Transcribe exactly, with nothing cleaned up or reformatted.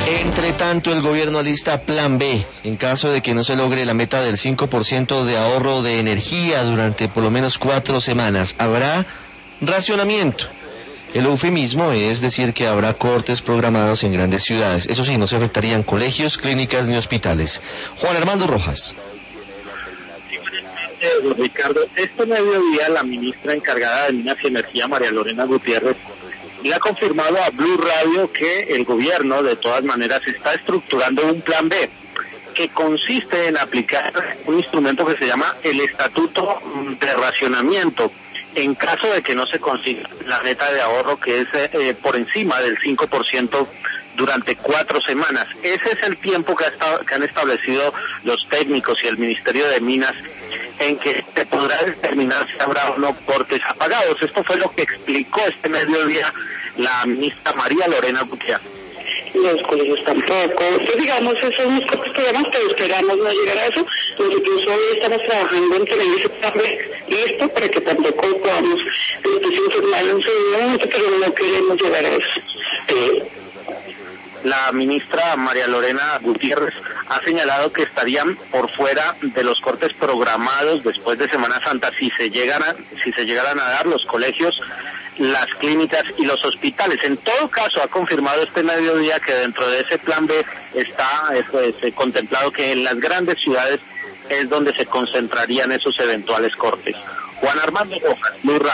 Entre tanto, el gobierno alista plan B en caso de que no se logre la meta del cinco por ciento de ahorro de energía durante por lo menos cuatro semanas. Habrá racionamiento. El eufemismo es decir que habrá cortes programados en grandes ciudades. Eso sí, no se afectarían colegios, clínicas ni hospitales. Juan Armando Rojas. Ricardo, este mediodía la ministra encargada de Minas y Energía, María Lorena Gutiérrez, le ha confirmado a Blue Radio que el gobierno de todas maneras está estructurando un plan B que consiste en aplicar un instrumento que se llama el Estatuto de Racionamiento en caso de que no se consiga la meta de ahorro, que es eh, por encima del cinco por ciento durante cuatro semanas. Ese es el tiempo que, ha estado, que han establecido los técnicos y el Ministerio de Minas en que se podrá determinar si habrá o no cortes apagados. Esto fue lo que explicó este mediodía la ministra María Lorena Gutiérrez. Los colegios tampoco, pues digamos, esos son los cortes programas, pero esperamos no llegar a eso. Nosotros hoy estamos trabajando en tener ese plan listo para que tampoco podamos después informar en su momento, pero no queremos llegar a eso. Eh, La ministra María Lorena Gutiérrez ha señalado que estarían por fuera de los cortes programados después de Semana Santa si se llegan a, si se llegaran a dar los colegios, las clínicas y los hospitales. En todo caso, ha confirmado este mediodía que dentro de ese plan B está pues, contemplado que en las grandes ciudades es donde se concentrarían esos eventuales cortes. Juan Armando Rojas, Blue Radio.